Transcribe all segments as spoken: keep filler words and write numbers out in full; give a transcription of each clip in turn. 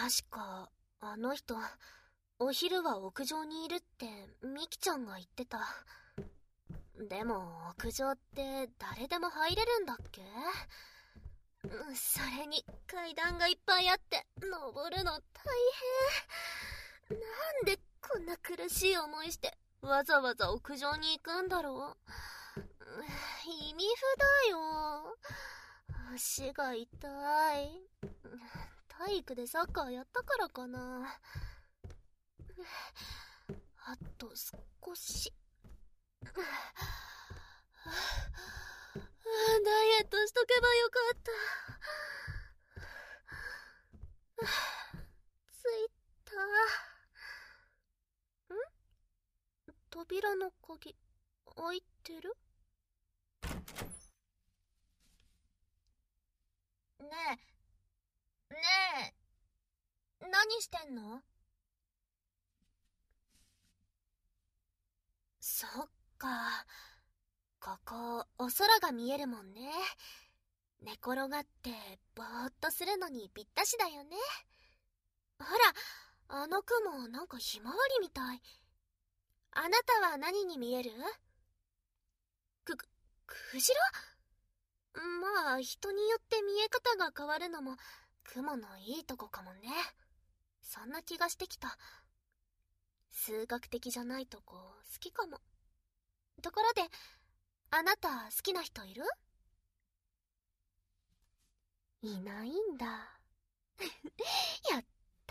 確か、あの人、お昼は屋上にいるってミキちゃんが言ってた。でも屋上って誰でも入れるんだっけ？それに階段がいっぱいあって登るの大変。なんでこんな苦しい思いしてわざわざ屋上に行くんだろう。意味不だよ。足が痛い。体育でサッカーやったからかな。あと少し。ダイエットしとけばよかった。ついた。ん？扉の鍵開いてる？ねえ、ねえ、何してんの？そっか、ここお空が見えるもんね。寝転がってぼーっとするのにぴったしだよね。ほら、あの雲なんかひまわりみたい。あなたは何に見える？く、く、クジラ？まあ人によって見え方が変わるのも雲のいいとこかもね。そんな気がしてきた。数学的じゃないとこ好きかも。ところで、あなた好きな人いる？いないんだ。やった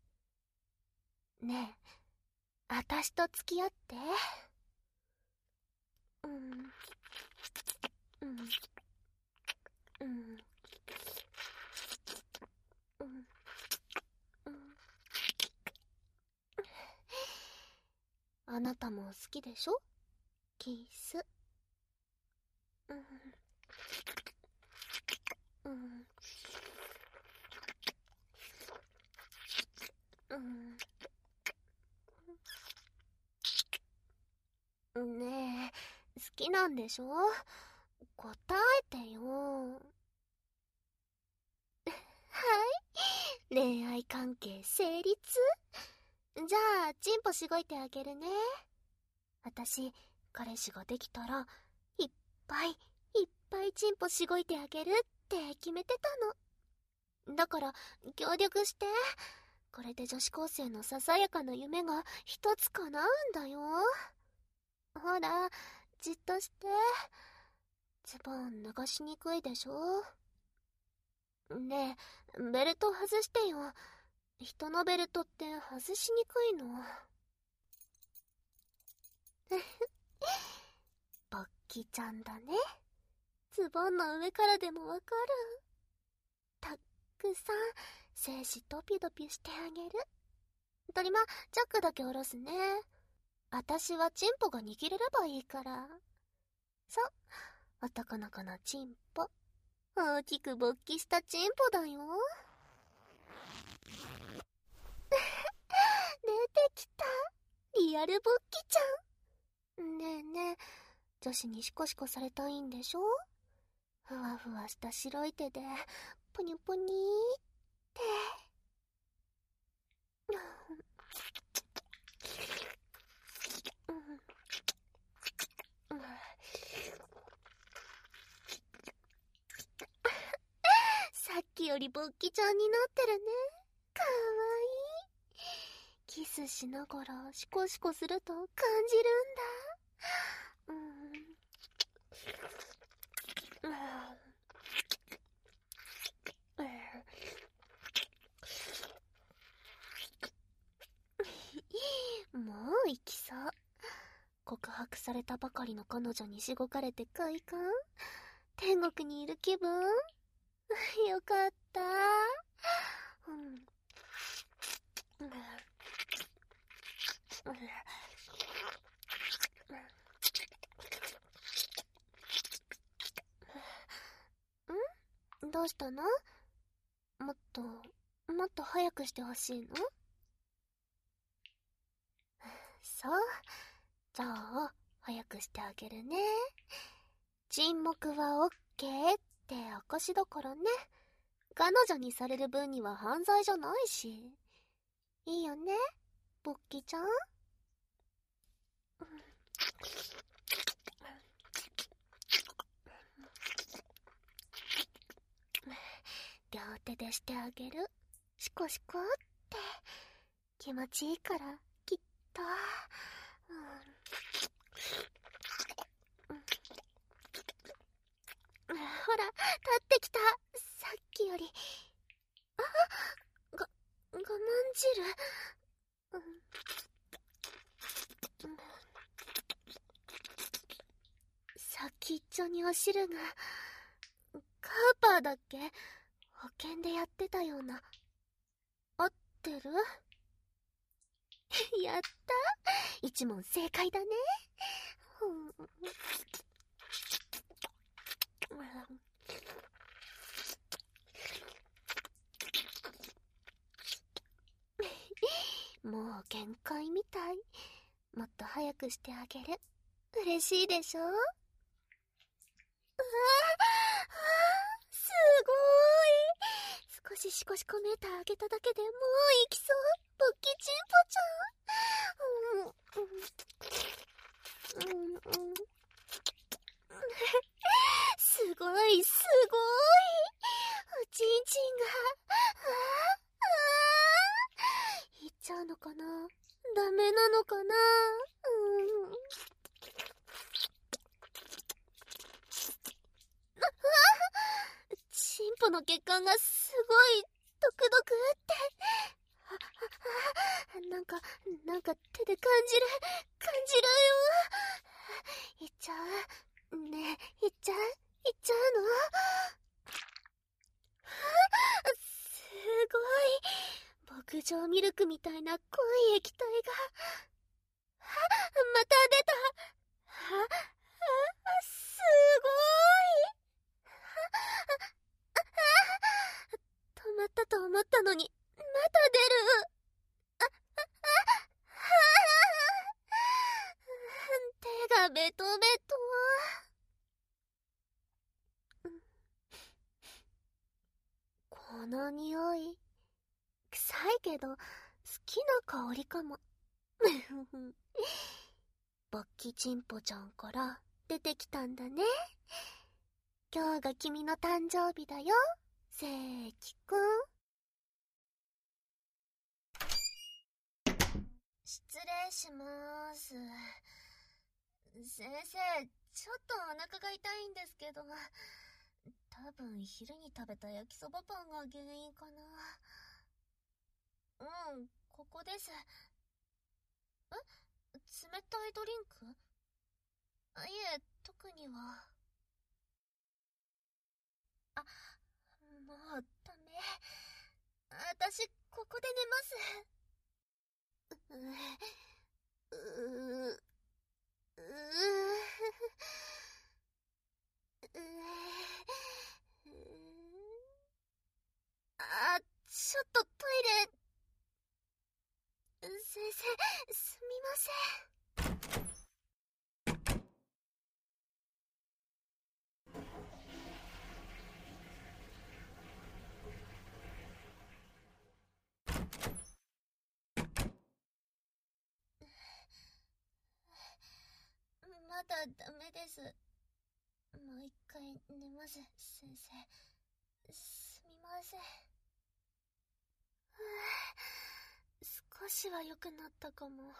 ねえ、あたしと付き合って。うん、うん、うん、うん、うん、うん。あなたも好きでしょ？キス。うん、うん、うん。ねえ、好きなんでしょ？答えてよ。はい、恋愛関係成立？じゃあチンポしごいてあげるね。私彼氏ができたらいっぱいいっぱいチンポしごいてあげるって決めてたの。だから協力して。これで女子高生のささやかな夢が一つ叶うんだよ。ほら、じっとして。ズボン脱がしにくいでしょ？ねえ、ベルト外してよ。人のベルトって外しにくいの。ボッキちゃんだね。ズボンの上からでもわかる。たっくさん精子ドピドピしてあげる。トリマ、チャックだけ下ろすね。あたしはチンポが握れればいいから。そう、男の子のチンポ。大きく勃起したチンポだよ。出てきた。リアルボッキちゃん。ねえねえ、女子にシコシコされたいんでしょ？ふわふわした白い手でポニョポニーって。さっきよりボッキちゃんになってるね。かわいい。キスしながらシコシコすると感じるんだ。うん、うん、もう行きそう。告白されたばかりの彼女にしごかれて快感？天国にいる気分？よかった。うん、ん？どうしたの？もっともっと早くしてほしいの？そう、じゃあ早くしてあげるね。沈黙はオッケーって証だからね。 彼女にされる分には犯罪じゃないし。いいよね、ボッキちゃん。両手でしてあげる。シコシコって気持ちいいからきっと。うん、ほら、立ってきた。さっきより。あ、が、我慢汁。うんうん、先っちょにお汁が。カーパーだっけ？保険でやってたような。合ってる？やった！一問正解だね。うん、もう限界みたい。もっと早くしてあげる。嬉しいでしょ？うわあ、すごーい。少しシコシコメーター上げただけでもういきそう。ボッキチンポちゃん。うん、うん、うん、すごい、すごい。おちんちんが、ああ、いっちゃうのかな？ダメなのかな？うん。チンポの血管がすごいドクドクって。あ、あ、なんか、なんか手で感じる、感じるよ。いっちゃう？ねえ、いっちゃう？いっちゃうの？すごい。牧場ミルクみたいな濃い液体が。また出た。は、は、すごい。止まったと思ったのに、また出る。あ、あ、手がベトベト。この匂い、臭いけど好きな香りかも。ボッキチンポちゃんから出てきたんだね。今日が君の誕生日だよ、せいきくん。失礼しまーす。先生、ちょっとお腹が痛いんですけど、多分昼に食べた焼きそばパンが原因かな。うん、ここです。え？冷たいドリンク？あ、いえ、特には。あ、もうダメ。私、ここで寝ます。う、う、う、う、あ、ちょっとトイレ。先生、すみません。まだダメです。もう一回寝ます、先生。すみません。少しは良くなったかも。ん？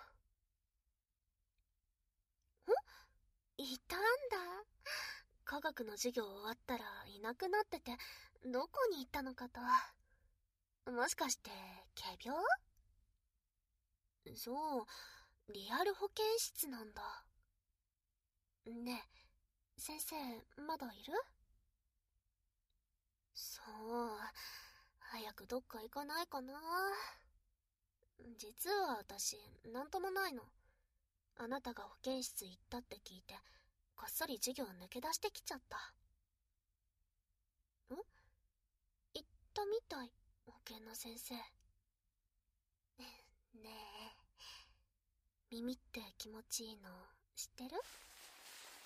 いたんだ。科学の授業終わったらいなくなってて、どこに行ったのかと。もしかして仮病？そう、リアル保健室なんだ。ねえ、先生まだいる？そう、早くどっか行かないかな。実は私なんともないの。あなたが保健室行ったって聞いて、こっそり授業抜け出してきちゃった。ん？行ったみたい、保健の先生。ねえ、耳って気持ちいいの知ってる？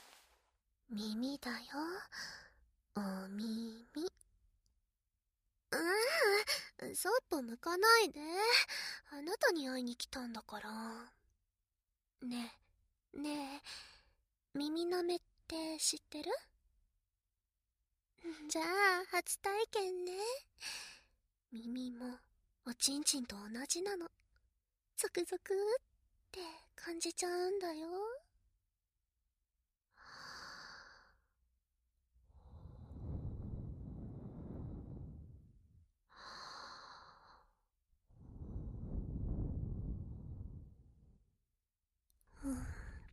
耳だよ、お耳。 うん、そっぽ向かないで。あなたに会いに来たんだから。ねえ、ねえ、耳舐めって知ってる？じゃあ、初体験ね。耳も、おちんちんと同じなの。ゾクゾクって感じちゃうんだよ。うん。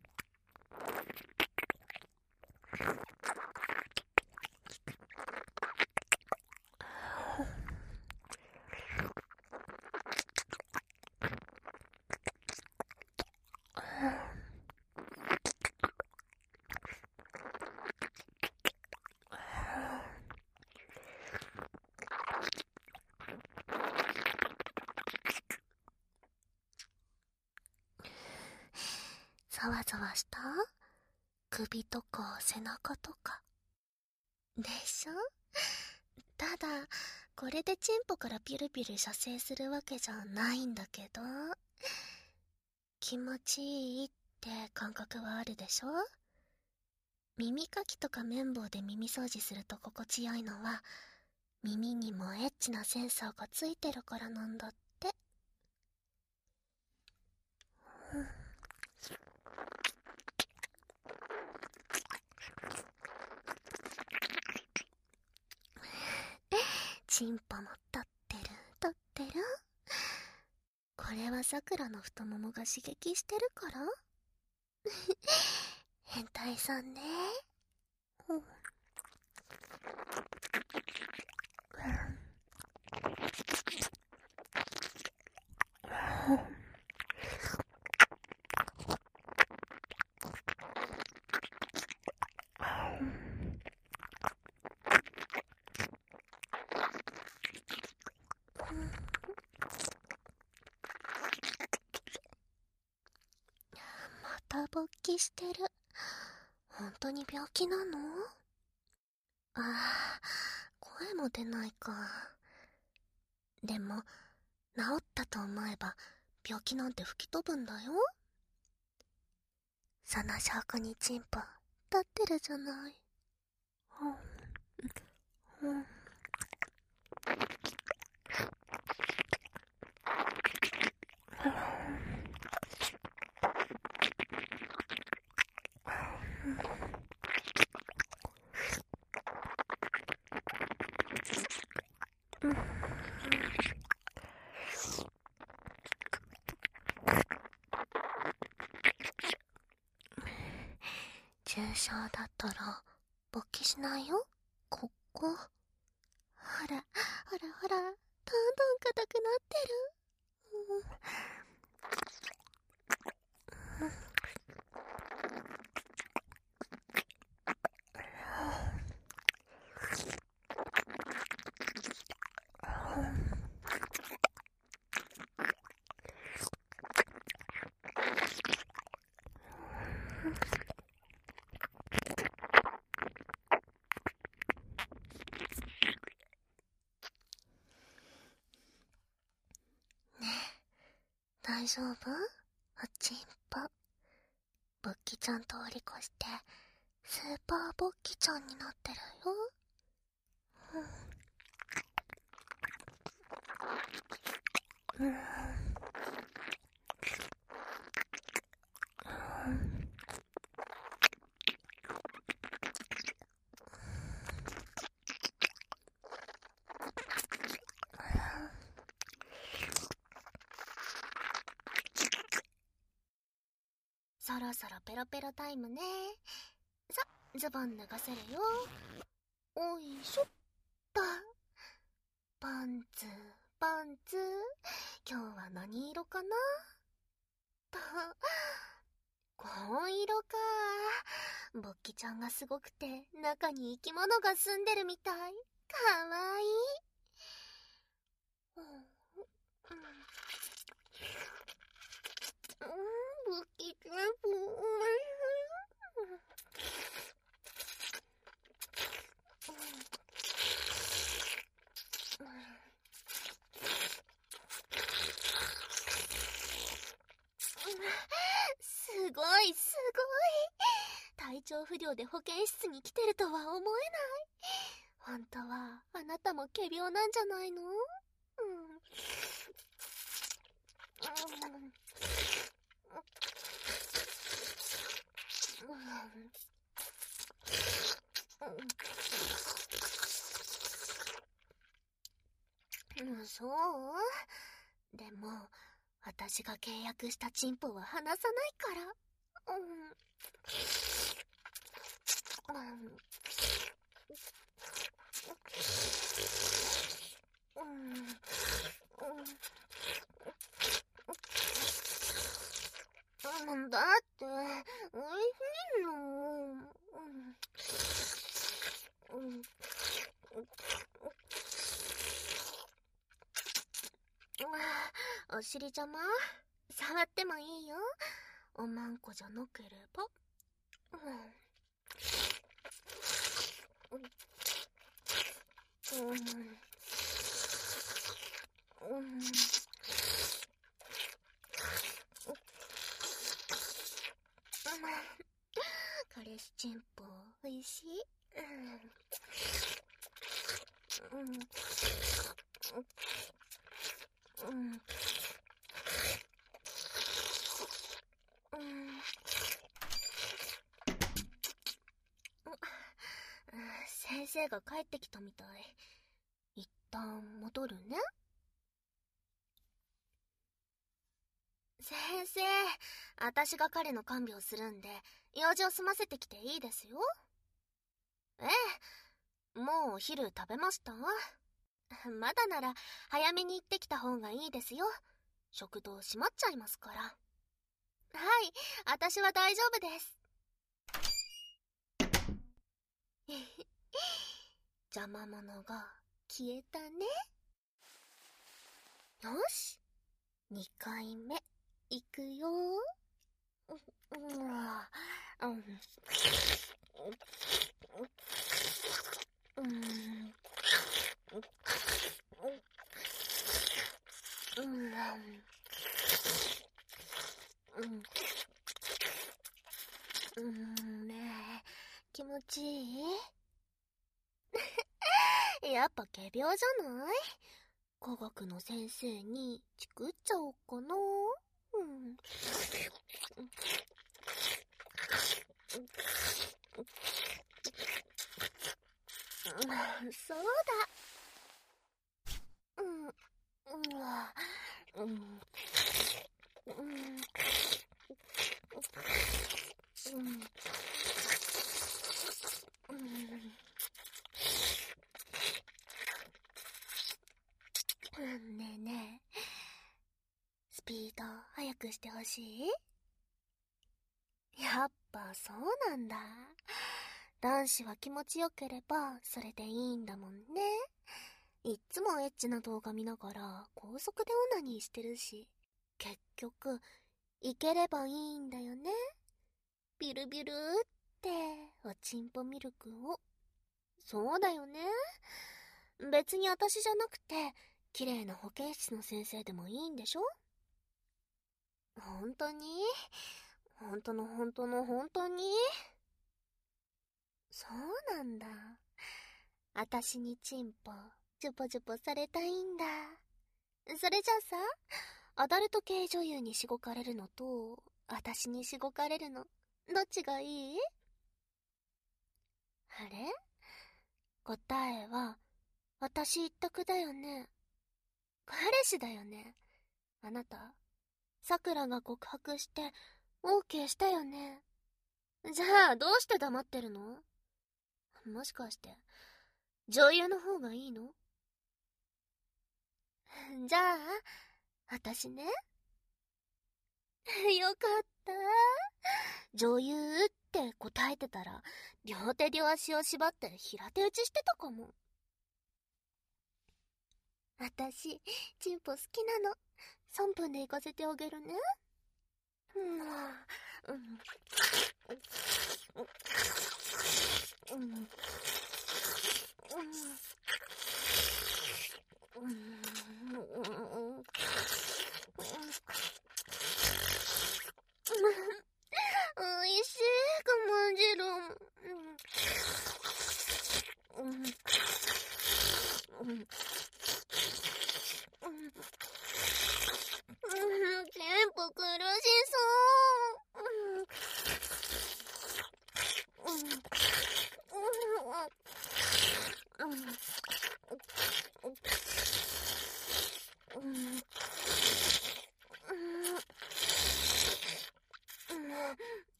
ざわざわした？首とか背中とか。でしょ？ただ、これでチンポからピュルピュル射精するわけじゃないんだけど、気持ちいいって感覚はあるでしょ？耳かきとか綿棒で耳掃除すると心地よいのは、耳にもエッチなセンサーがついてるからなんだって。うん。チンポも立ってる、立ってる。これはさくらの太ももが刺激してるから変態さんね。うん。また勃起してる。本当に病気なの？ああ、声も出ないか。でも、治ったと思えば病気なんて吹き飛ぶんだよ。その証拠にチンポ立ってるじゃない。うん、うん。重症だったら勃起しないよ。ここ。ほら、ほらほら、どんどん硬くなってる。うん。ねえ、大丈夫？おちんぽ。勃起ちゃん通り越してスーパー勃起ちゃんになってるよ。うん。うん。そろそろペロペロタイムね。さ、ズボン脱がせるよ。おいしょっと。パンツ、パンツ。今日は何色かな？と、紺色か。勃起ちゃんがすごくて、中に生き物が住んでるみたい。かわいい。うん、うん、勃起ちゃん、おいしい。うん。 体不良で保健室に来てるとは思えない。本当はあなたも仮病なんじゃないの？うん。うん、そうでも、私が契約したチンポは離さないから。うん。うん。うん。うん。だって、おいしいの。うん。うん。お尻邪魔？触ってもいいよ。おまんこじゃなければ。うん。うん。うん。うん。彼氏チンポおいしい？うん。うん。うん。うん。先生が帰ってきたみたい。一旦戻るね。先生、私が彼の看病するんで、用事を済ませてきていいですよ。ええ、もうお昼食べました？まだなら早めに行ってきた方がいいですよ。食堂閉まっちゃいますから。はい、私は大丈夫です。邪魔者が消えたね。よし、にかいめいくよ。うん、うん、うん、うん、うん、うん、ねえ、気持ちいい？やっぱ仮病じゃない？科学の先生にチクっちゃおうかな。うん。そうだ。うん、うん、うん、うん、うん、うん。ねえねえ、スピード速くしてほしい？やっぱそうなんだ。男子は気持ちよければそれでいいんだもんね。いっつもエッチな動画見ながら高速でオナニーしてるし、結局いければいいんだよね。ビルビルっておちんぽミルクを。そうだよね。別に私じゃなくて綺麗な保健室の先生でもいいんでしょ？本当に？本当の本当の本当に？そうなんだ。私にチンポジュポジュポされたいんだ。それじゃあさ、アダルト系女優にしごかれるのと私にしごかれるの、どっちがいい？あれ？答えは私一択だよね。彼氏だよね。あなたさくらが告白してオーケーしたよね。じゃあどうして黙ってるの？もしかして女優の方がいいの？じゃあ私ね。よかった。女優って答えてたら両手両足を縛って平手打ちしてたかも。私チンポ好きなの。さんぷんで行かせてあげるね。うん、うん、うん、うん、うん、おいしい、くまんじる。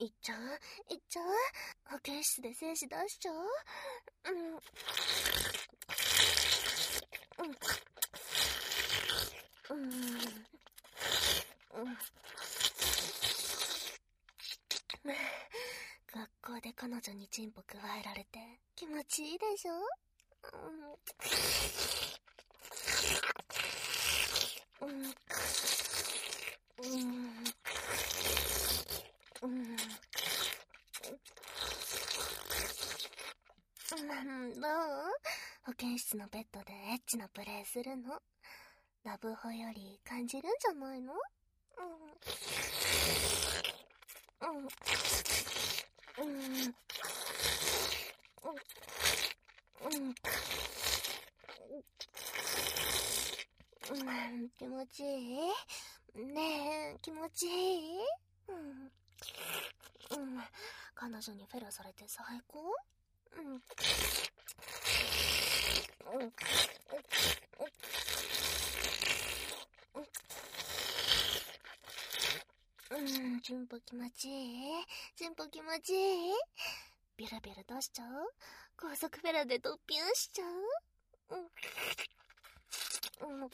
っちゃういっちゃう保健室で精子出しちゃううん。うん。うん。うん。学校で彼女にチンポ加えられて気持ちいいでしょうん。うん。うん。うん。うん。どう？保健室のベッドでエッチなプレイするの？ラブホより感じるんじゃないの？うん。うん。うん。うん。うん。気持ちいい？ねえ、気持ちいい？うん。うん。彼女にフェラされて最高？うん。うん。うん、チンポ気持ちいい？チンポ気持ちいい？ビラビラ出しちゃう？高速フェラでドッピュンしちゃう？うん。うん。うん。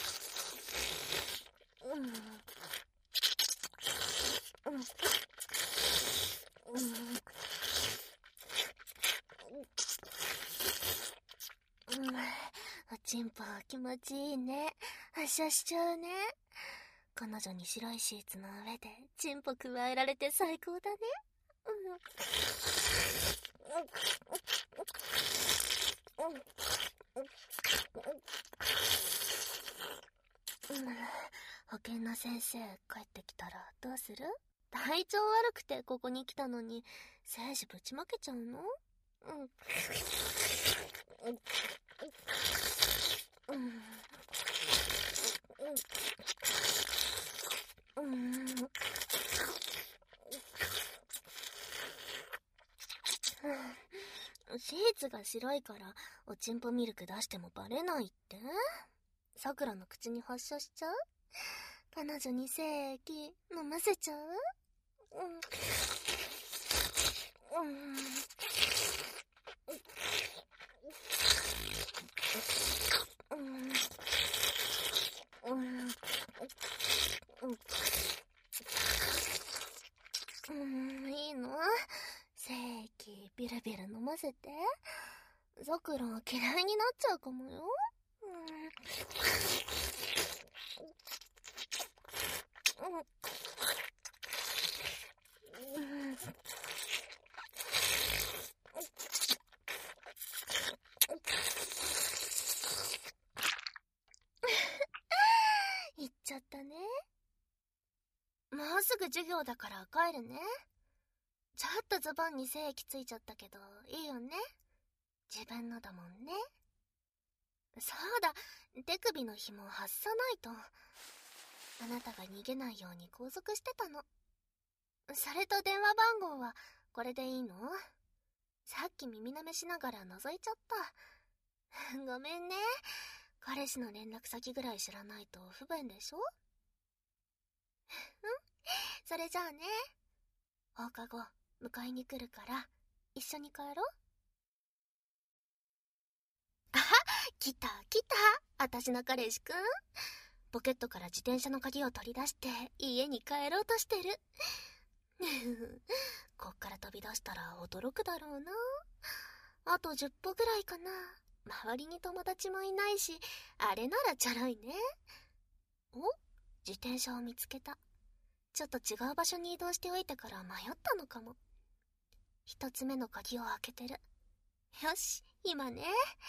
うん。うん。うん。おちんぽ気持ちいいね。発射しちゃうね。彼女に白いシーツの上でチンポ加えられて最高だね。うん。うん。うん。保健の先生帰ってきたらどうする？体調悪くてここに来たのに精子ぶちまけちゃうの？うん。うん。うん。うん。シーツが白いからおちんぽミルク出してもバレないって？さくらの口に発射しちゃう？彼女に精液飲ませちゃう？うん。うん。うん。うん。うん。いいの？精液ビラビラ飲ませて。さくら嫌いになっちゃうかもよ。うん。うん。行っちゃったね。もうすぐ授業だから帰るね。ちょっとズボンに精液ついちゃったけどいいよね。自分のだもんね。そうだ、手首の紐を外さないと。あなたが逃げないように拘束してたの。それと電話番号はこれでいいの？さっき耳舐めしながら覗いちゃった。ごめんね。彼氏の連絡先ぐらい知らないと不便でしょ？うん？それじゃあね。放課後迎えに来るから一緒に帰ろう。あは、来た来た、私の彼氏くん。ポケットから自転車の鍵を取り出して家に帰ろうとしてる。こっから飛び出したら驚くだろうな。あとじゅっぽぐらいかな。周りに友達もいないし、あれならチャラいね。お？自転車を見つけた。ちょっと違う場所に移動しておいたから迷ったのかも。一つ目の鍵を開けてる。よし、今ね。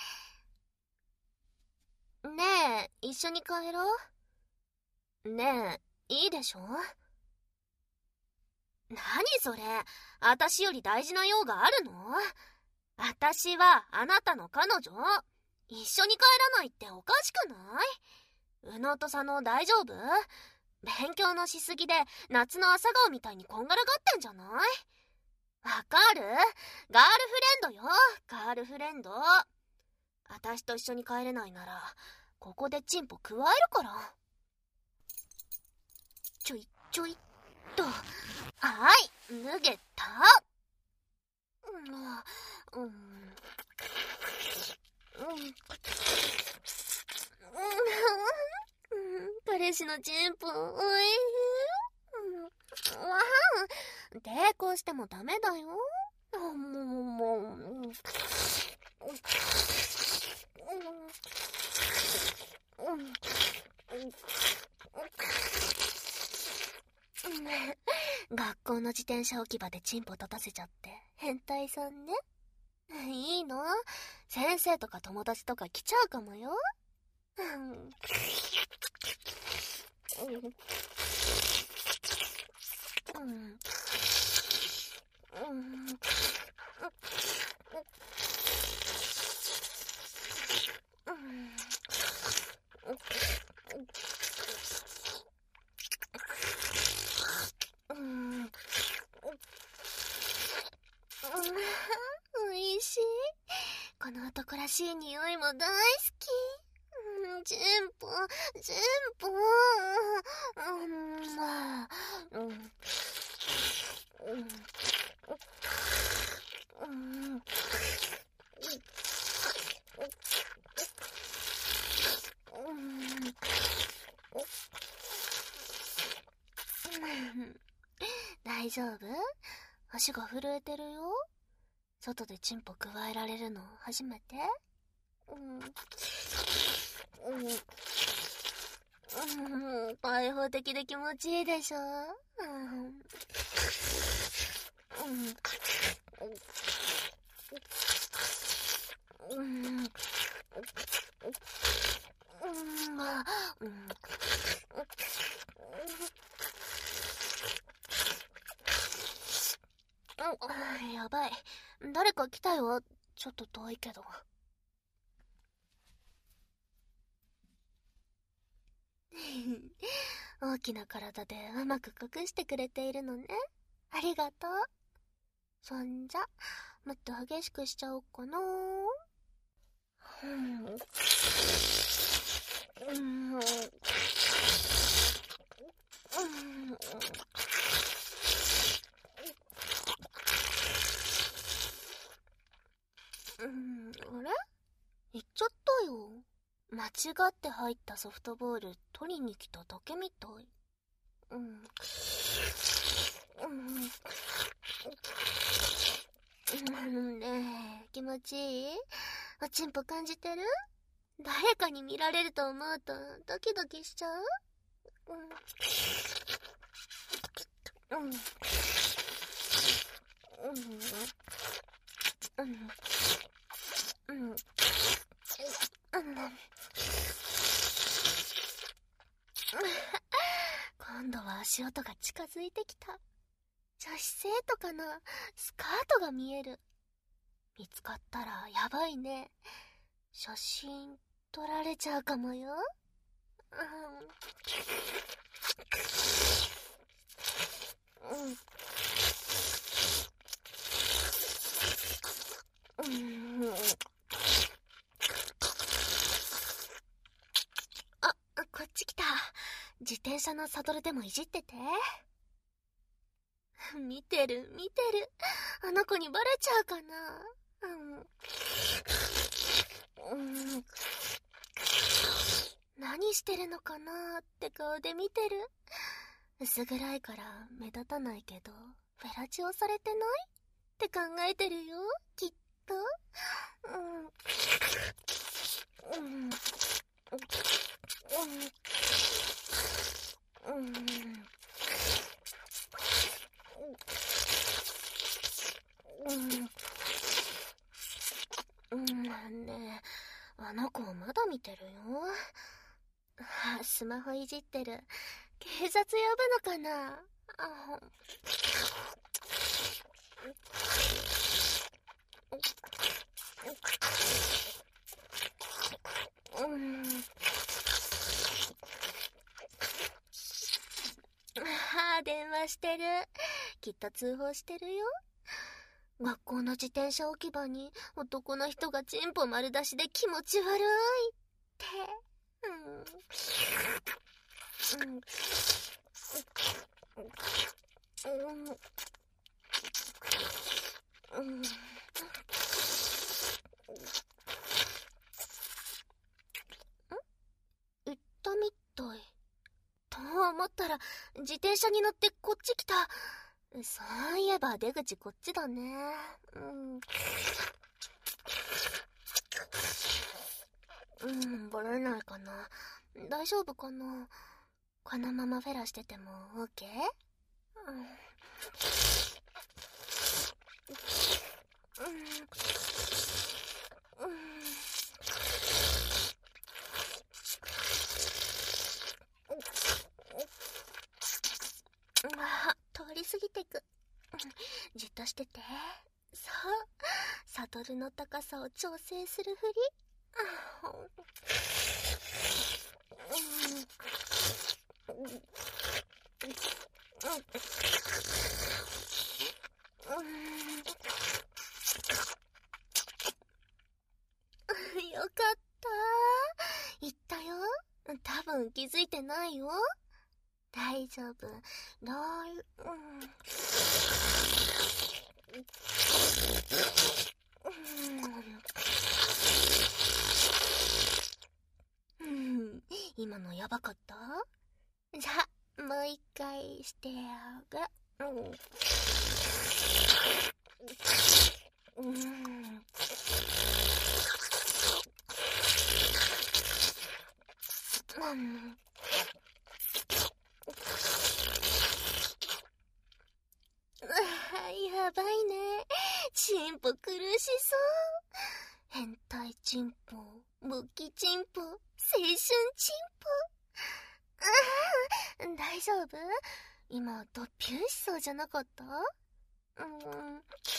ねえ、一緒に帰ろう。ねえ、いいでしょ？何それ、私より大事な用があるの？私はあなたの彼女。一緒に帰らないっておかしくない？宇野と佐野大丈夫？勉強のしすぎで夏の朝顔みたいにこんがらがってんじゃない？わかる？ガールフレンドよ、ガールフレンド。私と一緒に帰れないならここでチンポ加えるから。ちょいちょいっと。はーい。 脱げた。うん、うん、うん、彼氏のチンポ、おいしい。わあ、抵抗してもダメだよ。もう、もう、学校の自転車置き場でチンポ立たせちゃって変態さんね。いいの？先生とか友達とか来ちゃうかもよ。おいしい。この男らしい匂いも大好き。チンポ、チンポ。大丈夫？足が震えてるよ。外でチンポ加えられるの初めて？うん。うん。開放的で気持ちいいでしょ？うん。うん。うん。うん。やばい。誰か来たよ。ちょっと遠いけど。大きな体でうまく隠してくれているのね。ありがとう。そんじゃ、もっと激しくしちゃおうかな。うん。うん。うん。うん、あれ？行っちゃったよ。間違って入ったソフトボール取りに来ただけみたい。うん。うん。ねえ、気持ちいい？おちんぽ感じてる？誰かに見られると思うとドキドキしちゃう？うん。うん。うん。うん。うん。うん。今度は足音が近づいてきた。女子生徒かな？スカートが見える。見つかったらやばいね。写真撮られちゃうかもよ。うん。うん。あ、こっち来た。自転車のサドルでもいじってて。見てる見てる。あの子にバレちゃうかな。うん。うん。何してるのかなって顔で見てる。薄暗いから目立たないけど、フェラチオされてないって考えてるよ、きっと。うん。うん。うん。うん。うん。うんねえ、あの子まだ見てるよ。スマホいじってる。警察呼ぶのかな。あ、うん。あ、電話してる。きっと通報してるよ。学校の自転車置き場に男の人がチンポ丸出しで気持ち悪いって。うん。うん。うん。 思ったら自転車に乗ってこっち来た。そういえば出口こっちだね。うん。うん、バレないかな。大丈夫かな。このままフェラしてても オーケー？ うん。うん。うん。あ、通り過ぎてく。じっとしてて。そう。サドルの高さを調整するふり。よかった。言ったよ。多分気づいてないよ。大丈夫。ロール、うん。うん。今のやばかった？じゃあ、もう一回してやる。うん。うん。うん。やばいね。チンポ苦しそう。変態チンポ、ムキチンポ、青春チンポ。ああ、大丈夫？今、ドピュンしそうじゃなかった？うーん。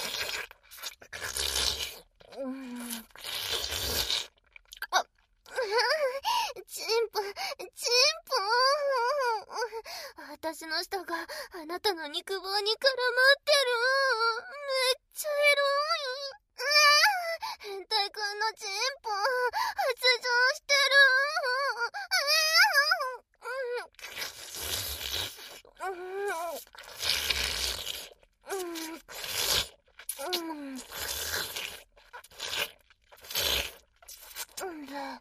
うーん。あ、チンポ、チンポ。私の舌があなたの肉棒に絡まってる。めっちゃエロい。変態くんのチンポ発情してる。うんうんうんうんうんだ。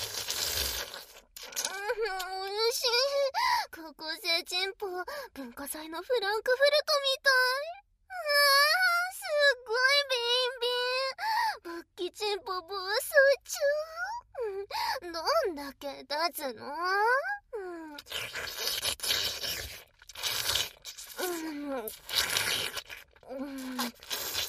おいしい。高校生チンポ文化祭のフランクフルトみたい。あー、すっごいビンビン。ぶっきチンポ暴走中。どんだけ立つの？うん。うん。うん。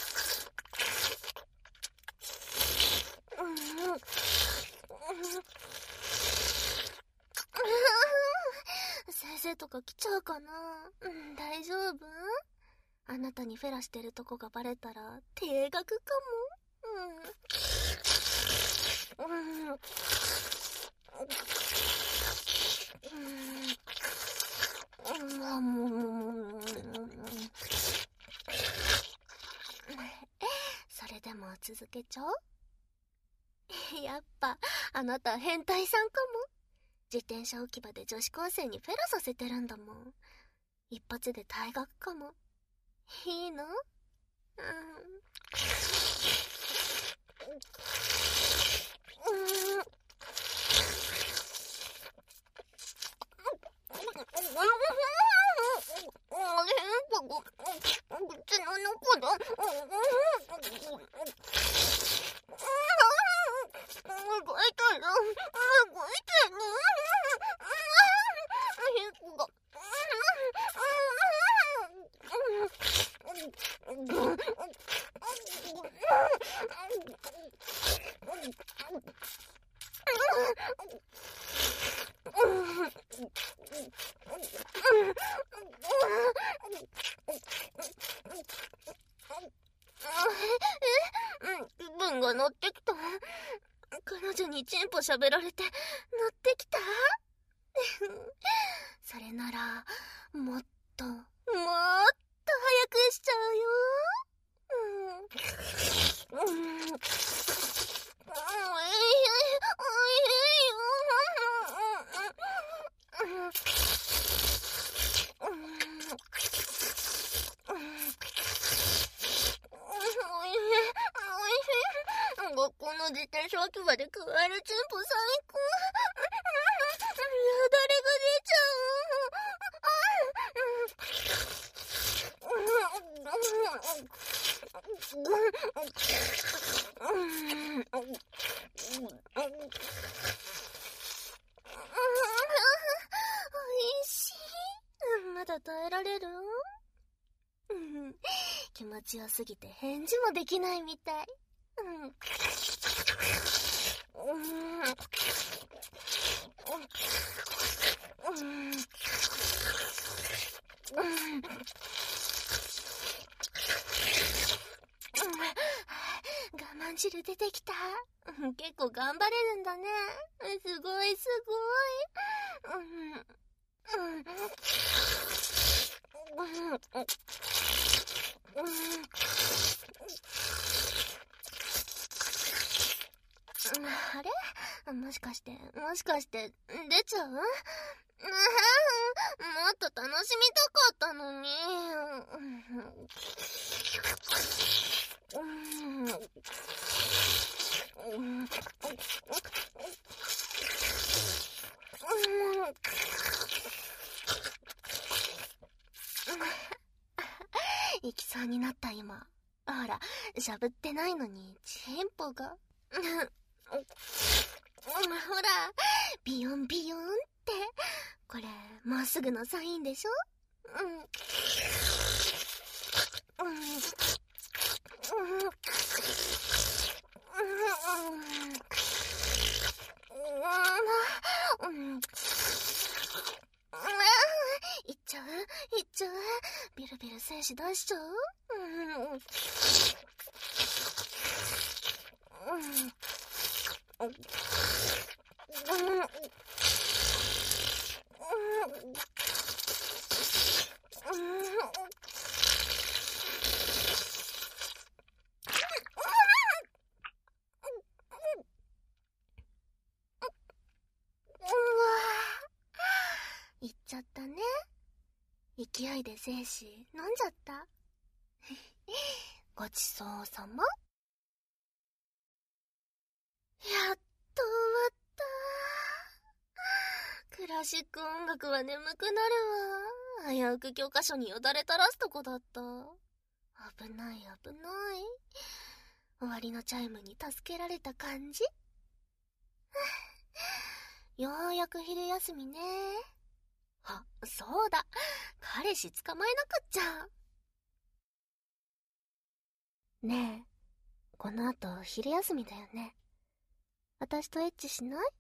先生とか来ちゃうかな？うん、大丈夫？あなたにフェラしてるとこがバレたら停学かも。うん。うん。うん。あ、もう、もう、もう。それでも続けちゃう？やっぱ、あなた変態さんかも。自転車置き場で女子高生にフェラさせてるんだもん。一発で退学かも。いいの？うん。うん。口の中だ。動いてる。動いてる。屁が。気分が乗ってきた。彼女にチンポ喋られて乗ってきた。それならもっともっと早くしちゃうよ。うん、うん、おいしい、おいしい。学校の自転車置き場で食われチンポ最高。よだれが出ちゃう。 いしい。まだ耐えられる？気持ちよすぎて返事もできないみたい。我慢汁出てきた。結構頑張れるんだね。すごいすごい。あれ？もしかして、もしかして、出ちゃう？もっと楽しみたかったのに。行きそうになった今。ほら、しゃぶってないのにチンポが。ほら、ビヨンビヨンって。これ、もうすぐのサインでしょ？うん。うん。うん。うん。いっちゃう？いっちゃう？ビルビル精子出しちゃう？うん。うん。言っちゃったね。勢いで精子飲んじゃった。ごちそうさま。やっと終わった。クラシック音楽は眠くなるわ。危うく教科書によだれ垂らすとこだった。危ない危ない。終わりのチャイムに助けられた感じ。ようやく昼休みね。あ、そうだ。彼氏捕まえなくっちゃ。ねえ、この後昼休みだよね。私とエッチしない？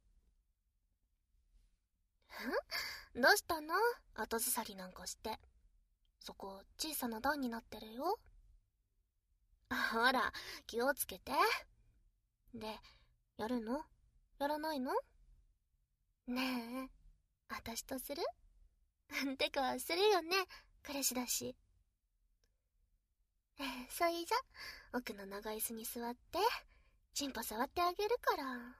ん？どうしたの？後ずさりなんかして。そこ小さな段になってるよ。ほら、気をつけて。で、やるの？やらないの？ねえ、私とする？てか、するよね。彼氏だし。えー、そいじゃ、奥の長椅子に座って、チンポ触ってあげるから。ん？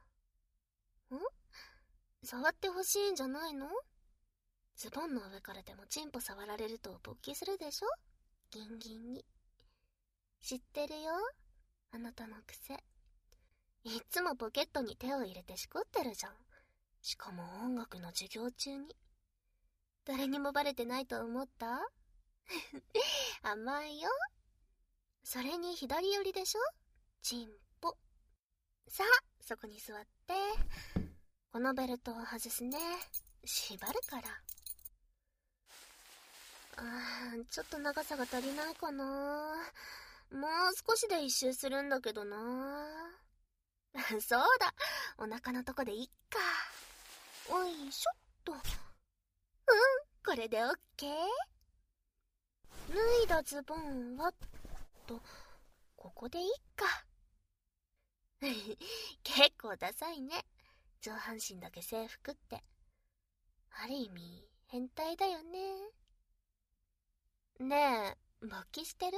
触ってほしいんじゃないの？ズボンの上からでもチンポ触られると勃起するでしょ？ギンギンに。知ってるよ、あなたの癖。いっつもポケットに手を入れてしこってるじゃん。しかも音楽の授業中に。誰にもバレてないと思った？甘いよ。それに左寄りでしょ？チンポ。さあ、そこに座って。このベルトを外すね。縛るから。あー、ちょっと長さが足りないかな。もう少しで一周するんだけどな。そうだ、お腹のとこでいっか。おいしょっと。うん、これでオッケー。脱いだズボンはと、ここでいっか。結構ダサいね、上半身だけ制服って。ある意味変態だよね。ねえ、勃起してる？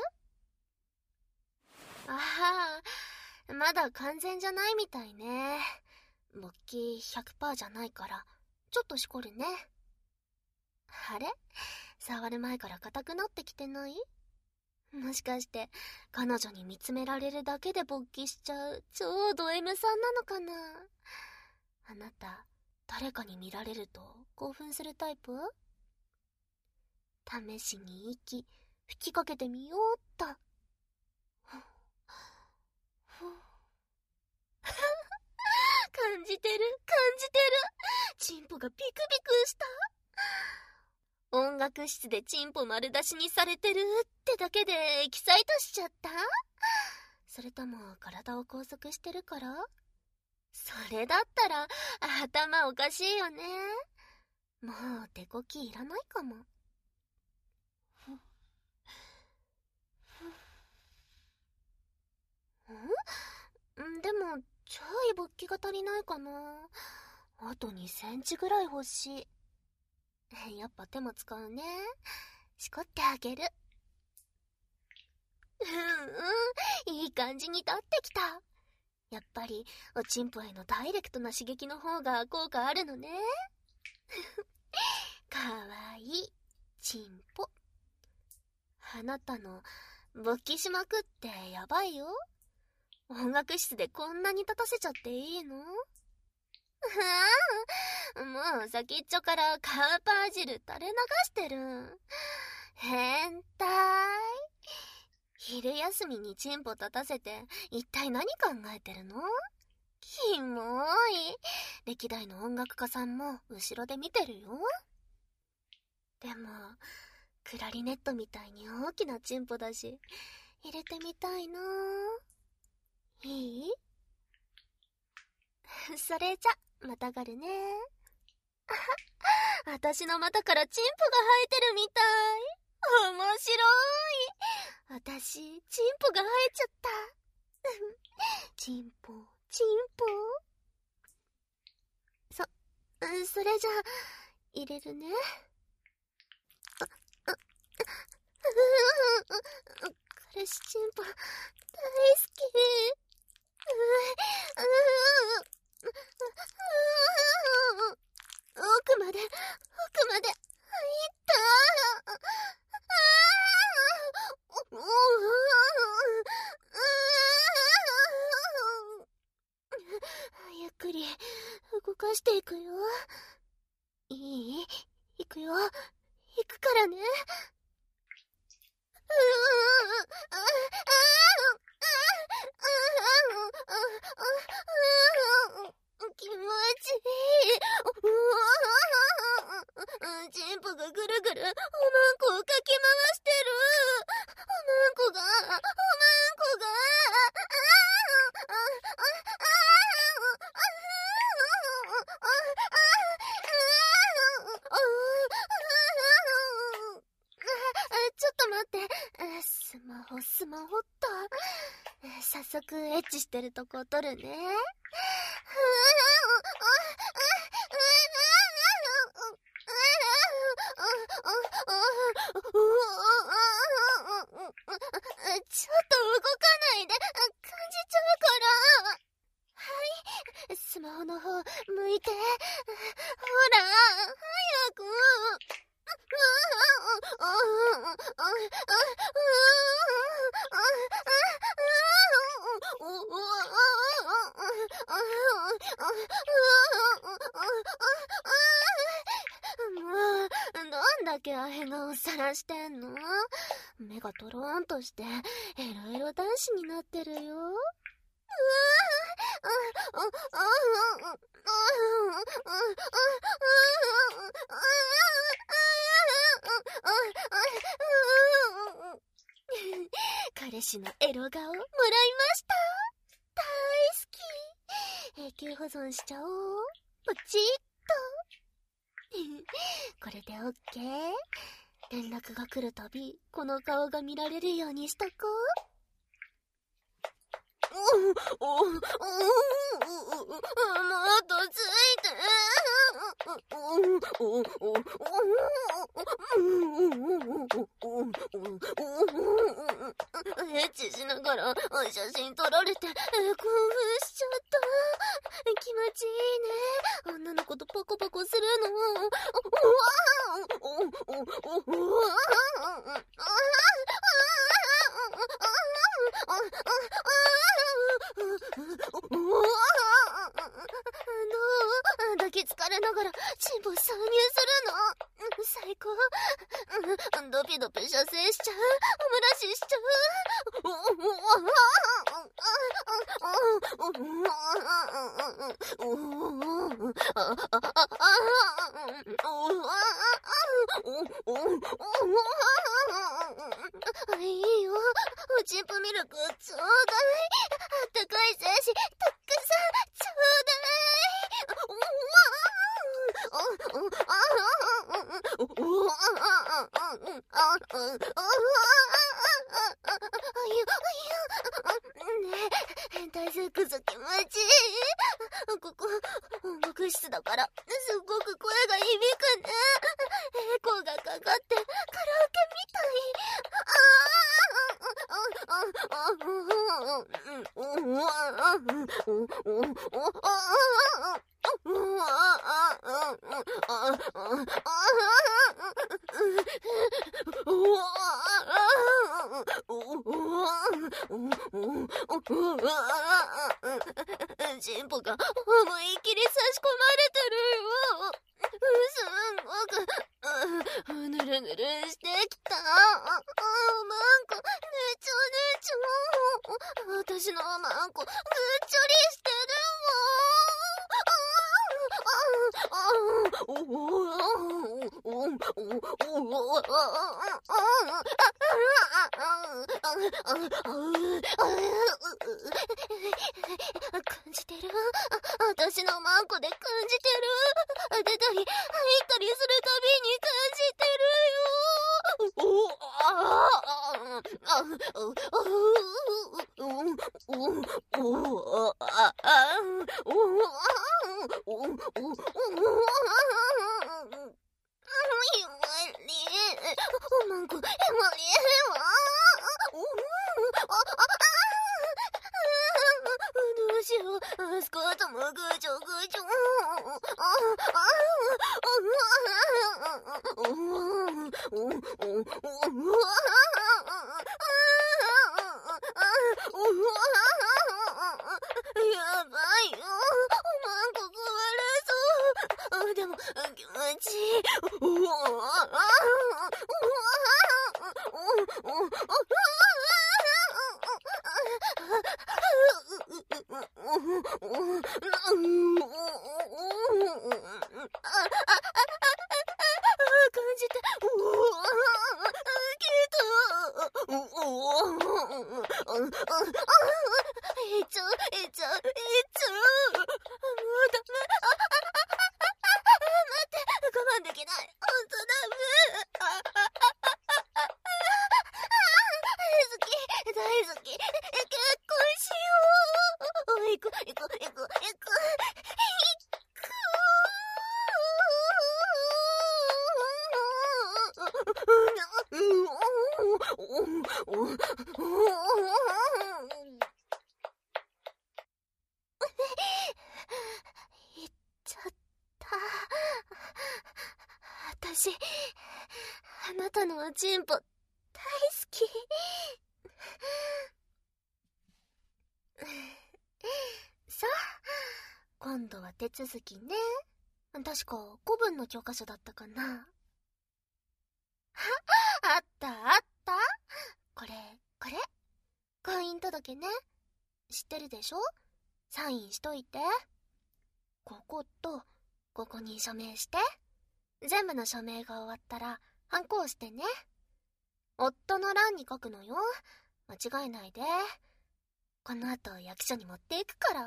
ああ、まだ完全じゃないみたいね。勃起 ひゃくパーセント じゃないから、ちょっとしこるね。あれ？触る前から硬くなってきてない？もしかして、彼女に見つめられるだけで勃起しちゃう超ド M さんなのかな？あなた、誰かに見られると興奮するタイプ？試しに息、吹きかけてみようっと。 感じてる、感じてる。チンポがビクビクした。音楽室でチンポ丸出しにされてるってだけでエキサイトしちゃった？それとも体を拘束してるから？それだったら頭おかしいよね。もう手こきいらないかも。ん？でもちょい勃起が足りないかな。あとにセンチぐらい欲しい。やっぱ手も使うね。しこってあげる。うんうん、いい感じに立ってきた。やっぱりおちんぽへのダイレクトな刺激の方が効果あるのね。かわいいチンポ。あなたの勃起しまくってやばいよ。音楽室でこんなに立たせちゃっていいの？もう先っちょからカーパー汁垂れ流してる。変態。昼休みにチンポ立たせて一体何考えてるの？キモい。歴代の音楽家さんも後ろで見てるよ。でもクラリネットみたいに大きなチンポだし入れてみたいな。いい？それじゃまたがるね。あは、私の股からチンポが生えてるみたい。面白い。私チンポが生えちゃった。チンポチンポ。そそれじゃ入れるね。彼氏チンポ大好き。奥まで奥まで入った。ゆっくり動かしていくよ。いい？行くよ。行くからね。気持ちいい。チンポがぐるぐるおまんこをかき回してる。おまんこがおまんこがちょっと待って。スマホスマホっと。早速エッチしてるとこ撮るね。ちょっと動かないで。感じちゃうから。はい、スマホの方向いて。ほら早く。もうどんだけアヘ顔さらしてんの？目がトローンとしてエロエロ男子になってるよ。彼氏のエロ顔もらいました。大好き。永久保存しちゃおう。ポチッと。これでオッケー。連絡が来るたびこの顔が見られるようにしとこう。おおおもっとついて。エッチしながら写真撮られて興奮しちゃった。気持ちいいね。女の子とパコパコするの。抱きつかれながらチンポ挿入するの。最高ドピドピ射精しちゃう。おむらししちゃう。いいよ、おちんぽミルクちょうだい。あったかい精子たくさんちょうだい。大セックス気持ちいい。ここ音楽室だからすごく声が響くね。エコーがかかってカラオケみたい。チンポが思いっきり差し込まれてるよ。すんごくぬるぬるしてきた。マンコねちょねちょ。私のマンコぐっちょりしてるわ。感じてる。私のマンコで感じてる。出たり入ったりするたびに感じてるよ。マンコ、エマリエはどうしよう。スコートもぐちょぐちょ。やばいよ。マンコ壊れそう。でも気持ちいい。感じて、うわきた。いっちゃう、いっちゃう、いっちゃう。もうダメ。待って、我慢できない。ほんとダメ。好き、大好き。結婚しよう。行く、行く、行く、行く。行く。行っちゃった。私、あなたのおちんぽ大好き。さあ、今度は手続きね。確か古文の教科書だったかな。あったあった。これこれ、婚姻届ね。知ってるでしょ。サインしといて。ここと、ここに署名して。全部の署名が終わったら、ハンコ押してね。夫の欄に書くのよ。間違えないで。この後、役所に持っていくから。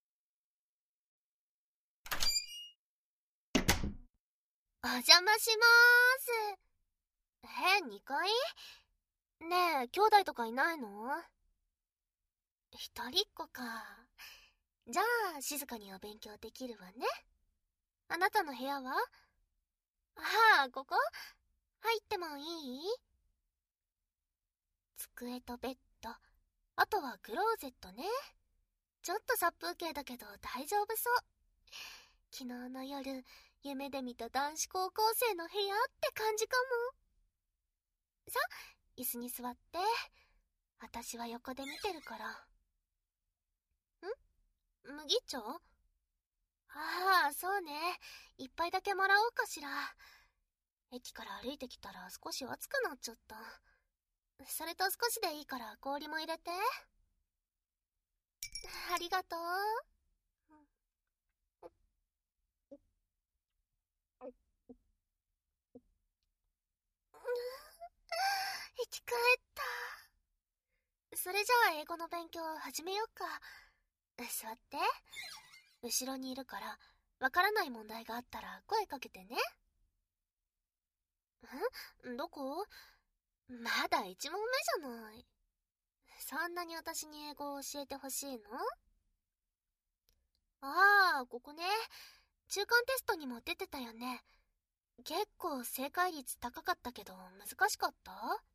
お邪魔しまーす。え、にかい？ねえ、兄弟とかいないの？一人っ子か。じゃあ、静かにお勉強できるわね。あなたの部屋は？ああ、ここ？入ってもいい？机とベッド、あとはクローゼットね。ちょっと殺風景だけど大丈夫そう。昨日の夜、夢で見た男子高校生の部屋って感じかも。さ、椅子に座って。私は横で見てるから。ん？麦茶？ああ、そうね。一杯だけもらおうかしら。 駅から歩いてきたら少し暑くなっちゃった。それと少しでいいから氷も入れて。ありがとう。生き返った。それじゃあ英語の勉強始めよっか。座って。後ろにいるから、わからない問題があったら声かけてね。ん？どこ？まだ一問目じゃない。そんなに私に英語を教えてほしいの？ああ、ここね。中間テストにも出てたよね。結構正解率高かったけど難しかった？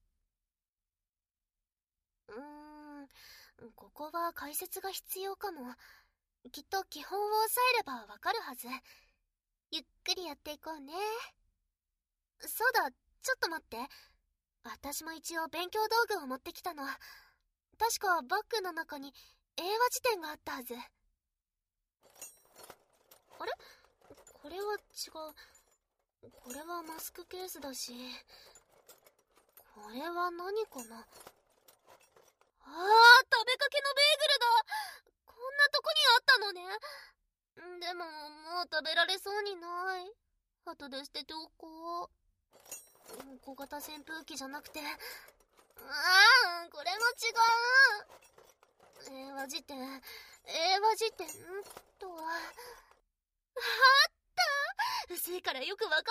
うーん、ここは解説が必要かも。きっと基本を押さえればわかるはず。ゆっくりやっていこうね。そうだ、ちょっと待って。私も一応勉強道具を持ってきたの。確かバッグの中に英和辞典があったはず。あれ？これは違う。これはマスクケースだし。これは何かな。あー、食べかけのベーグルだ。こんなとこにあったのね。でももう食べられそうにない。後で捨てておこう。小型扇風機じゃなくて、ああ、これも違う。英和辞典、英和辞典とは、あった薄いからよくわからなか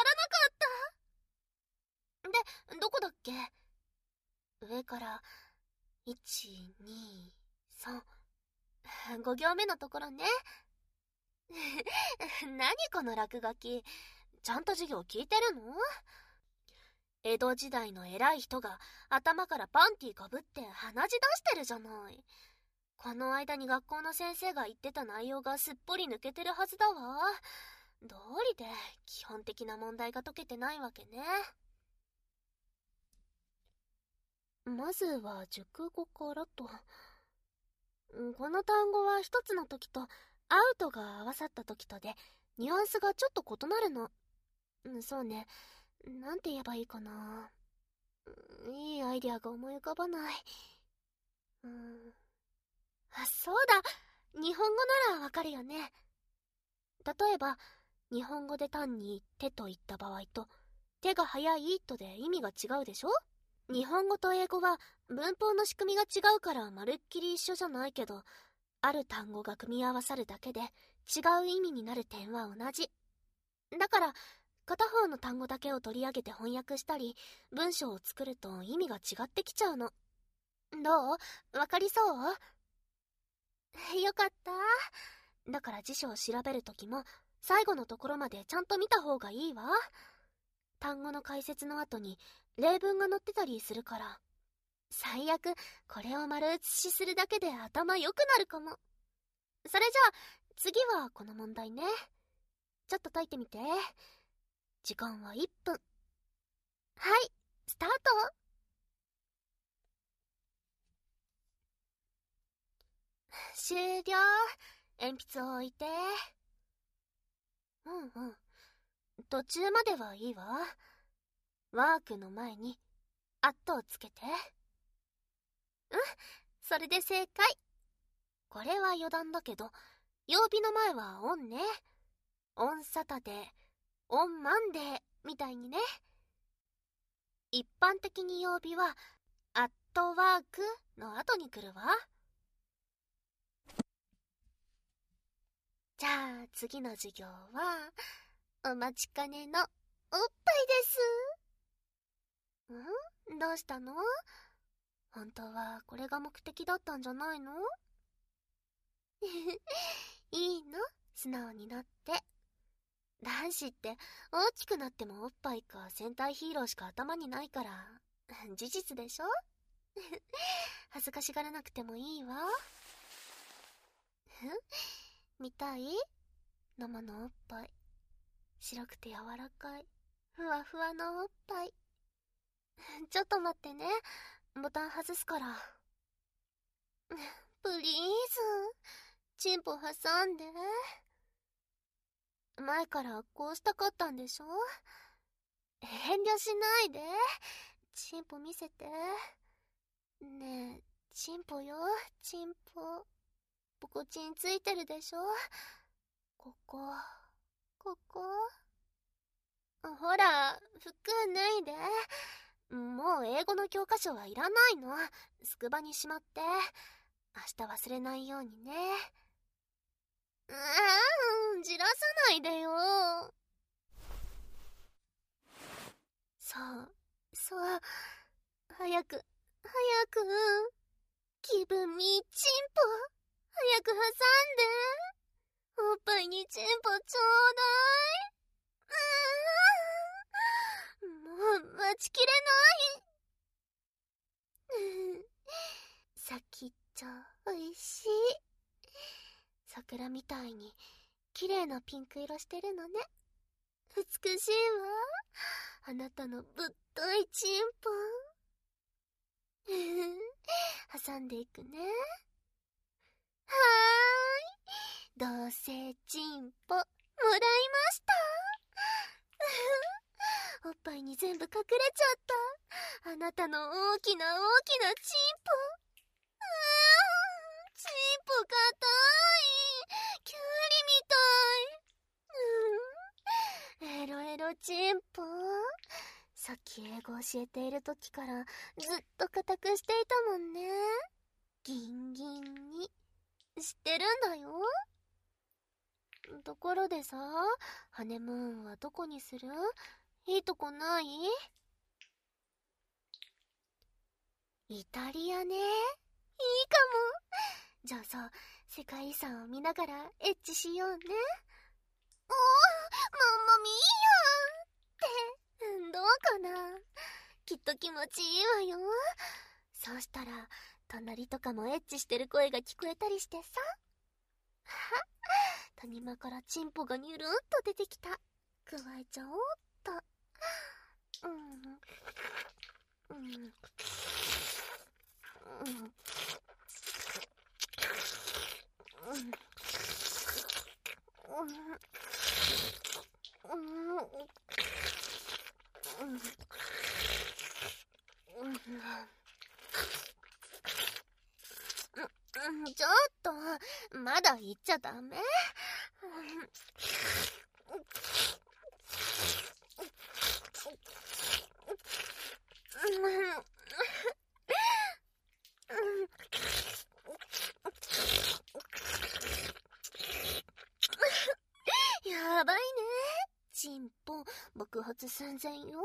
った。で、どこだっけ？上から、いち、に、さん、ご行目のところね。何この落書き。ちゃんと授業聞いてるの？江戸時代の偉い人が頭からパンティかぶって鼻血出してるじゃない。この間に学校の先生が言ってた内容がすっぽり抜けてるはずだわ。どうりで基本的な問題が解けてないわけね。まずは熟語からと。この単語は一つの時とアウトが合わさった時とでニュアンスがちょっと異なるの。そうね。なんて言えばいいかな。いいアイディアが思い浮かばない。うーん。あ、そうだ。日本語ならわかるよね。例えば、日本語で単に手と言った場合と、手が早いとで意味が違うでしょ？日本語と英語は文法の仕組みが違うからまるっきり一緒じゃないけど、ある単語が組み合わさるだけで違う意味になる点は同じ。だから、片方の単語だけを取り上げて翻訳したり、文章を作ると意味が違ってきちゃうの。どう？わかりそう？よかった。だから辞書を調べるときも、最後のところまでちゃんと見た方がいいわ。単語の解説の後に例文が載ってたりするから。最悪、これを丸写しするだけで頭良くなるかも。それじゃあ、次はこの問題ね。ちょっと解いてみて。時間はいっぷん。はい、スタート。終了。鉛筆を置いて。うんうん。途中まではいいわ。ワークの前に、アットをつけて。うん、それで正解。これは余談だけど、曜日の前はオンね。オンサタデー、オンマンデーみたいにね。一般的に曜日は、アットワークの後に来るわ。じゃあ次の授業は、お待ちかねのおっぱいです。ん？どうしたの？本当はこれが目的だったんじゃないの？いいの？素直になって。男子って大きくなってもおっぱいか戦隊ヒーローしか頭にないから、事実でしょ？恥ずかしがらなくてもいいわ。見たい？生のおっぱい。白くて柔らかい、ふわふわのおっぱい。ちょっと待ってね。ボタン外すから。プリーズ。チンポ挟んで。前からこうしたかったんでしょ？ 遠慮しないで。チンポ見せて。ねえ、チンポよ、チンポ。ポコチンついてるでしょ。ここ、ここ。ほら、服脱いで。もう英語の教科書はいらないの。スクバにしまって。明日忘れないようにね。うーん、じらさないでよ。そう、そう、早く、早く、気分みチンポ、早く挟んで。おっぱいにチンポちょうだい。うーん、もう待ちきれない。先っちょおいしい。桜みたいに綺麗なピンク色してるのね。美しいわ。あなたのぶっといチンポ。挟んでいくね。はーい。どうせチンポもらいました。おっぱいに全部隠れちゃった。あなたの大きな大きなチンポ。うーん、チンポかたい。キュウリみたい。うん。エロエロチンポ。さっき英語教えている時からずっと固くしていたもんね。ギンギンに。知ってるんだよ。ところでさ、ハネムーンはどこにする？いいとこない？イタリアね。いいかも。じゃあさ、世界遺産を見ながらエッチしようね。おー、マンマミーヤーって、どうかな。きっと気持ちいいわよ。そうしたら、隣とかもエッチしてる声が聞こえたりしてさ。はっ、谷間からチンポがニュルンと出てきた。くわえちゃおうっと。うん。うん。うん。うん。ちょっと、まだ言っちゃダメ？やばいね。チンポ、爆発寸前よ。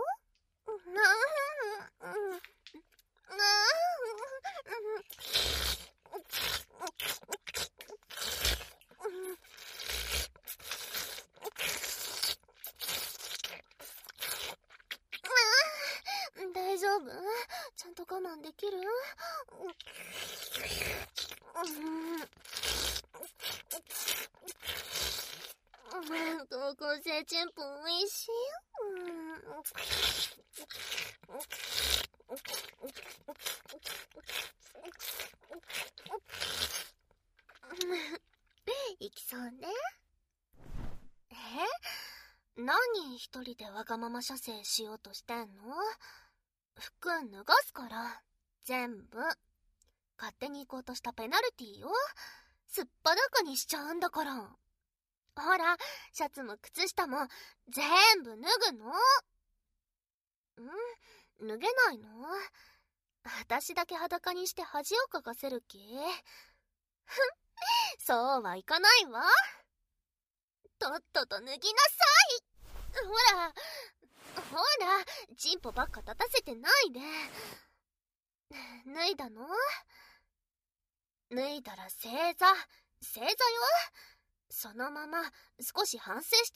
大丈夫？ちゃんと我慢できる？高校生チンポおいしいよ。いきそうね。え？何一人でわがまま射精しようとしてんの？服脱がすから、全部。勝手に行こうとしたペナルティーよ。すっぱだかにしちゃうんだから。ほら、シャツも靴下も全部脱ぐの。ん？脱げないの？私だけ裸にして恥をかかせる気？ふん、そうはいかないわ。とっとと脱ぎなさい。ほら、ほら、チンポばっか立たせてないで。脱いだの？脱いだら正座、正座よ。そのまま少し反省して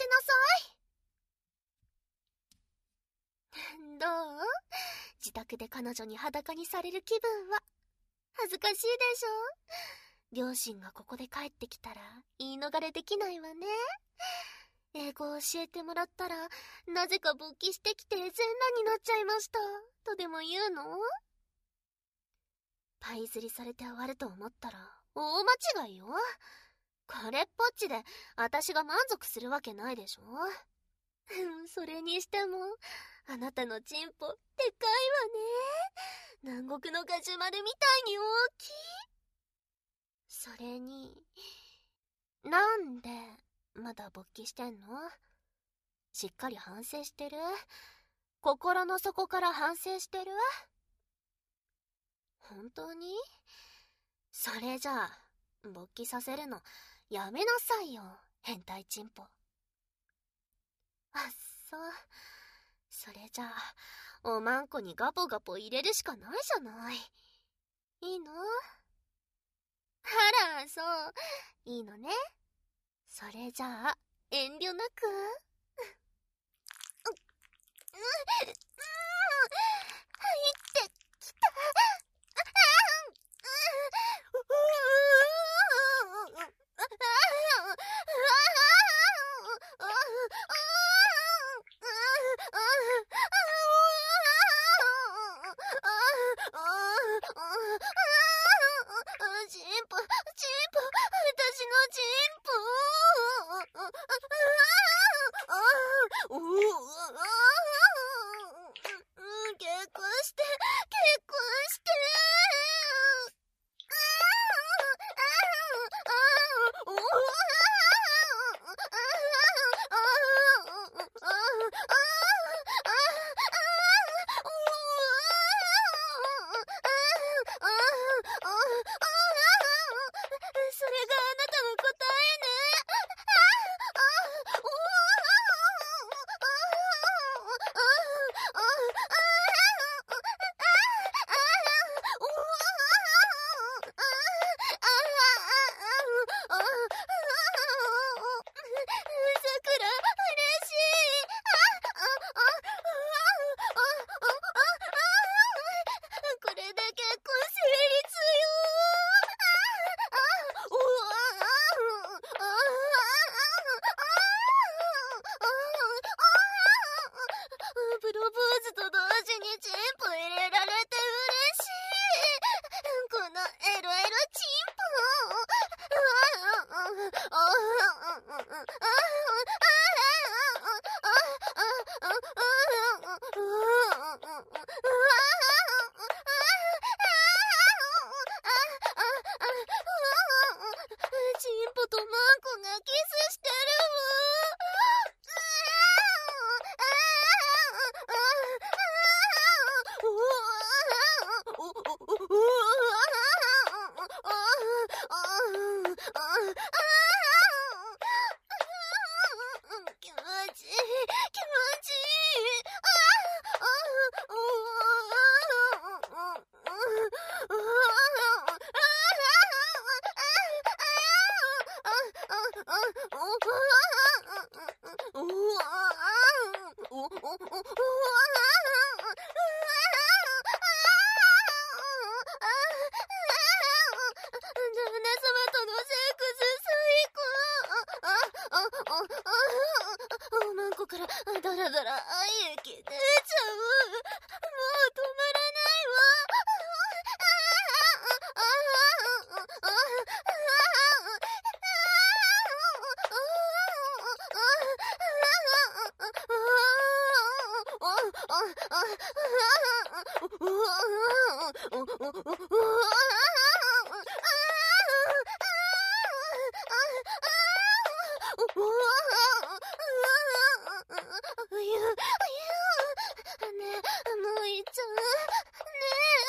なさい。どう？自宅で彼女に裸にされる気分は。恥ずかしいでしょ？両親がここで帰ってきたら言い逃れできないわね。英語を教えてもらったら、なぜか勃起してきて全裸になっちゃいました。とでも言うの？パイ釣りされて終わると思ったら、大間違いよ。これっぽっちで、私が満足するわけないでしょ。それにしても、 あなたのチンポ、でかいわね。南国のガジュマルみたいに大きい。それに、なんで、まだ勃起してんの？しっかり反省してる？心の底から反省してる？本当に？それじゃあ、勃起させるの、やめなさいよ、変態チンポ。あ、そう。それじゃあ、おまんこにガポガポ入れるしかないじゃない。いいの？あら、そう。いいのね。それじゃあ、遠慮なく。うん、うん、入ってきた。チンポ、チンポ、私のチンポ。結婚して、結婚して。それがあなたの答えね。さくら、嬉しい。これで結婚成立よ。プロポーズと同時にチンポ入れられて嬉しい。このエロエロチンポ。チンポとマンコがキスしてる気持ちいい、気持ちいい。旦那様とのセックス最高。おまんこからダラダラ液出ちゃう。もう止まらないわ。ねえ、もう行っちゃう。ね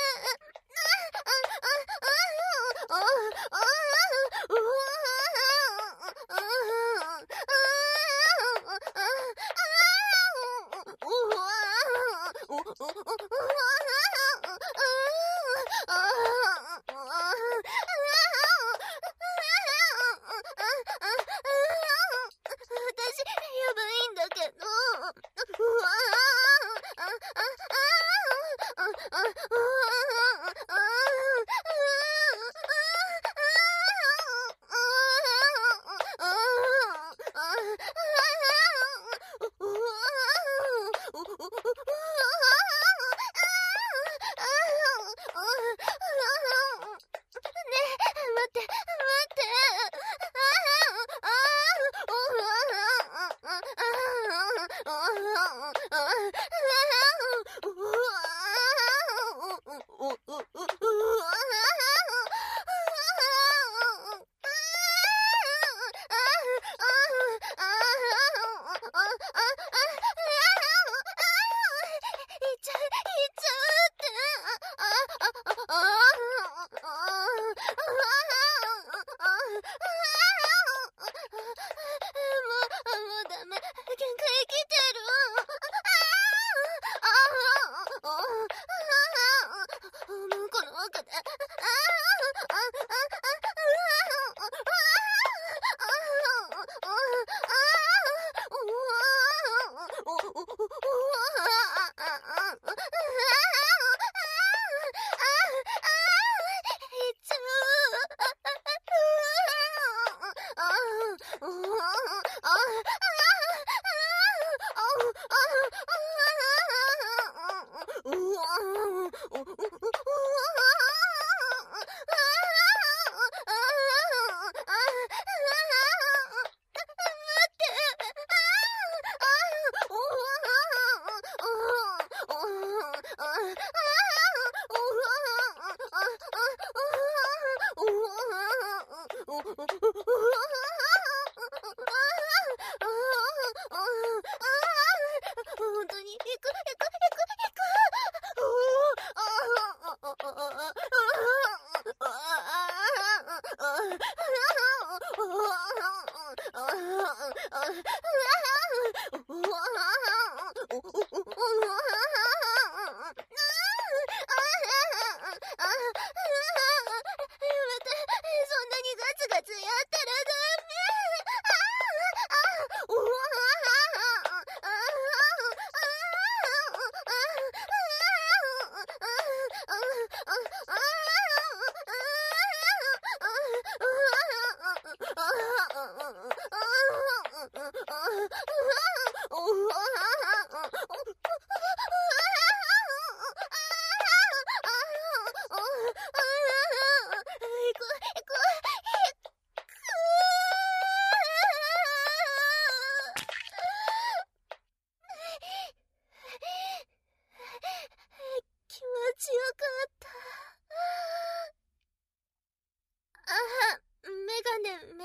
私、やばいんだけど。ああ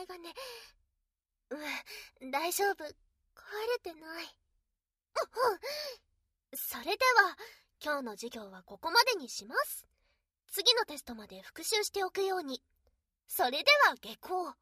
メガネ。うん、大丈夫。壊れてない。うん、それでは、今日の授業はここまでにします。次のテストまで復習しておくように。それでは下校。